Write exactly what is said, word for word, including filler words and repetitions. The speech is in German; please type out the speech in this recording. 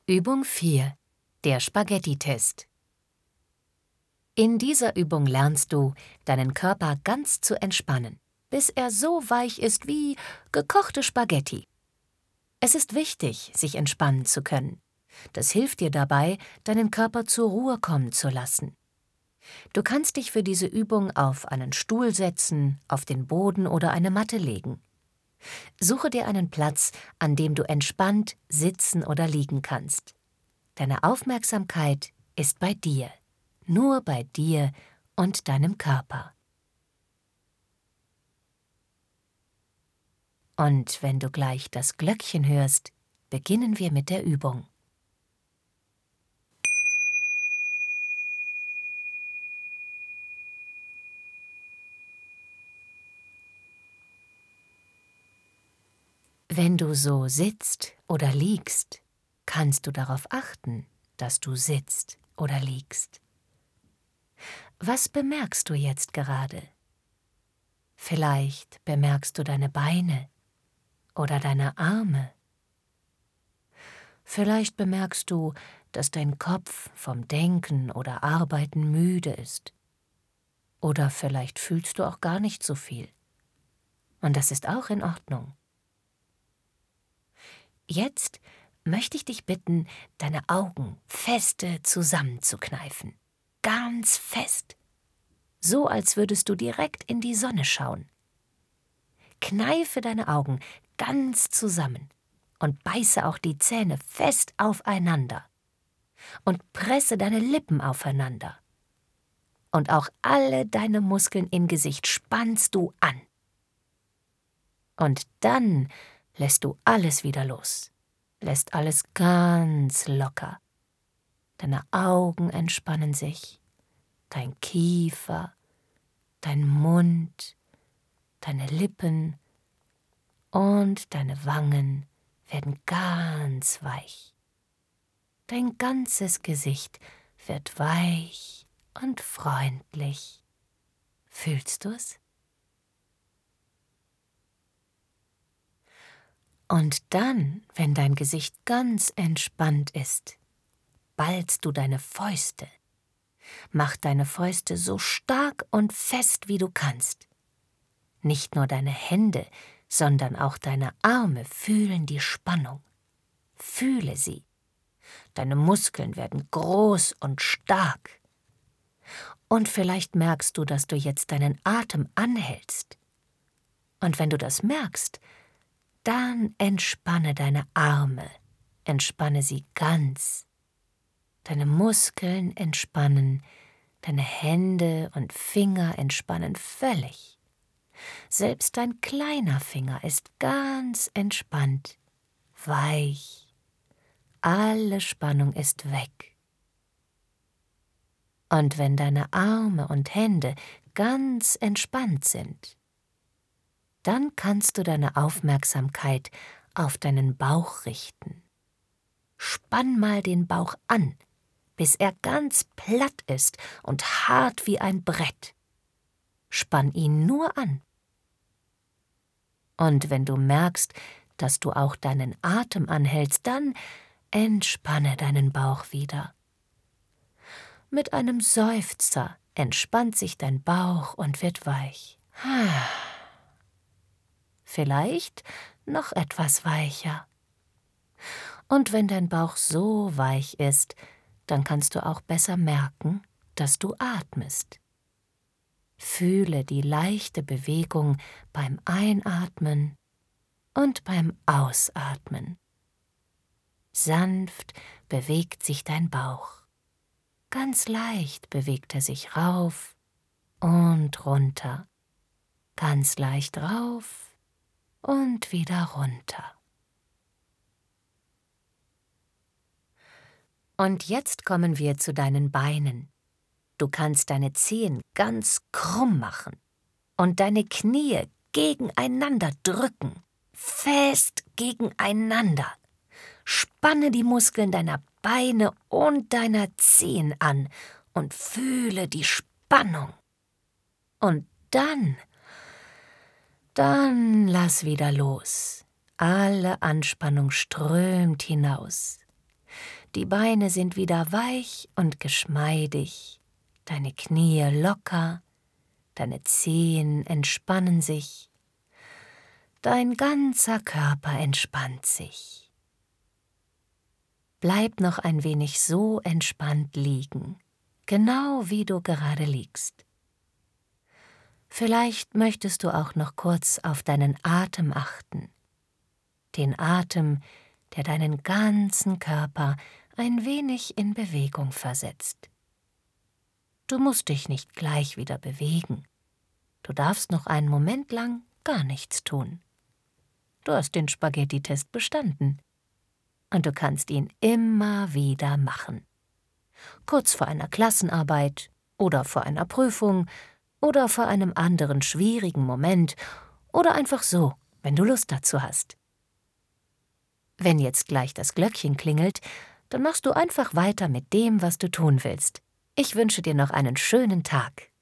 Übung vier. Der Spaghetti-Test. In dieser Übung lernst du, deinen Körper ganz zu entspannen, bis er so weich ist wie gekochte Spaghetti. Es ist wichtig, sich entspannen zu können. Das hilft dir dabei, deinen Körper zur Ruhe kommen zu lassen. Du kannst dich für diese Übung auf einen Stuhl setzen, auf den Boden oder eine Matte legen. Suche dir einen Platz, an dem du entspannt sitzen oder liegen kannst. Deine Aufmerksamkeit ist bei dir, nur bei dir und deinem Körper. Und wenn du gleich das Glöckchen hörst, beginnen wir mit der Übung. Wenn du so sitzt oder liegst, kannst du darauf achten, dass du sitzt oder liegst. Was bemerkst du jetzt gerade? Vielleicht bemerkst du deine Beine oder deine Arme. Vielleicht bemerkst du, dass dein Kopf vom Denken oder Arbeiten müde ist. Oder vielleicht fühlst du auch gar nicht so viel. Und das ist auch in Ordnung. Jetzt möchte ich dich bitten, deine Augen feste zusammenzukneifen. Ganz fest. So, als würdest du direkt in die Sonne schauen. Kneife deine Augen ganz zusammen und beiße auch die Zähne fest aufeinander. Und presse deine Lippen aufeinander. Und auch alle deine Muskeln im Gesicht spannst du an. Und dann lässt du alles wieder los. Lässt alles ganz locker. Deine Augen entspannen sich, dein Kiefer, dein Mund, deine Lippen und deine Wangen werden ganz weich. Dein ganzes Gesicht wird weich und freundlich. Fühlst du's? Und dann, wenn dein Gesicht ganz entspannt ist, ballst du deine Fäuste. Mach deine Fäuste so stark und fest, wie du kannst. Nicht nur deine Hände, sondern auch deine Arme fühlen die Spannung. Fühle sie. Deine Muskeln werden groß und stark. Und vielleicht merkst du, dass du jetzt deinen Atem anhältst. Und wenn du das merkst, dann entspanne deine Arme, entspanne sie ganz. Deine Muskeln entspannen, deine Hände und Finger entspannen völlig. Selbst dein kleiner Finger ist ganz entspannt, weich. Alle Spannung ist weg. Und wenn deine Arme und Hände ganz entspannt sind, dann kannst du deine Aufmerksamkeit auf deinen Bauch richten. Spann mal den Bauch an, bis er ganz platt ist und hart wie ein Brett. Spann ihn nur an. Und wenn du merkst, dass du auch deinen Atem anhältst, dann entspanne deinen Bauch wieder. Mit einem Seufzer entspannt sich dein Bauch und wird weich. Vielleicht noch etwas weicher. Und wenn dein Bauch so weich ist, dann kannst du auch besser merken, dass du atmest. Fühle die leichte Bewegung beim Einatmen und beim Ausatmen. Sanft bewegt sich dein Bauch. Ganz leicht bewegt er sich rauf und runter. Ganz leicht rauf und wieder runter. Und jetzt kommen wir zu deinen Beinen. Du kannst deine Zehen ganz krumm machen und deine Knie gegeneinander drücken, fest gegeneinander. Spanne die Muskeln deiner Beine und deiner Zehen an und fühle die Spannung. Und dann, dann lass wieder los. Alle Anspannung strömt hinaus. Die Beine sind wieder weich und geschmeidig, deine Knie locker, deine Zehen entspannen sich, dein ganzer Körper entspannt sich. Bleib noch ein wenig so entspannt liegen, genau wie du gerade liegst. Vielleicht möchtest du auch noch kurz auf deinen Atem achten. Den Atem, der deinen ganzen Körper ein wenig in Bewegung versetzt. Du musst dich nicht gleich wieder bewegen. Du darfst noch einen Moment lang gar nichts tun. Du hast den Spaghetti-Test bestanden. Und du kannst ihn immer wieder machen. Kurz vor einer Klassenarbeit oder vor einer Prüfung oder vor einem anderen schwierigen Moment oder einfach so, wenn du Lust dazu hast. Wenn jetzt gleich das Glöckchen klingelt, dann machst du einfach weiter mit dem, was du tun willst. Ich wünsche dir noch einen schönen Tag.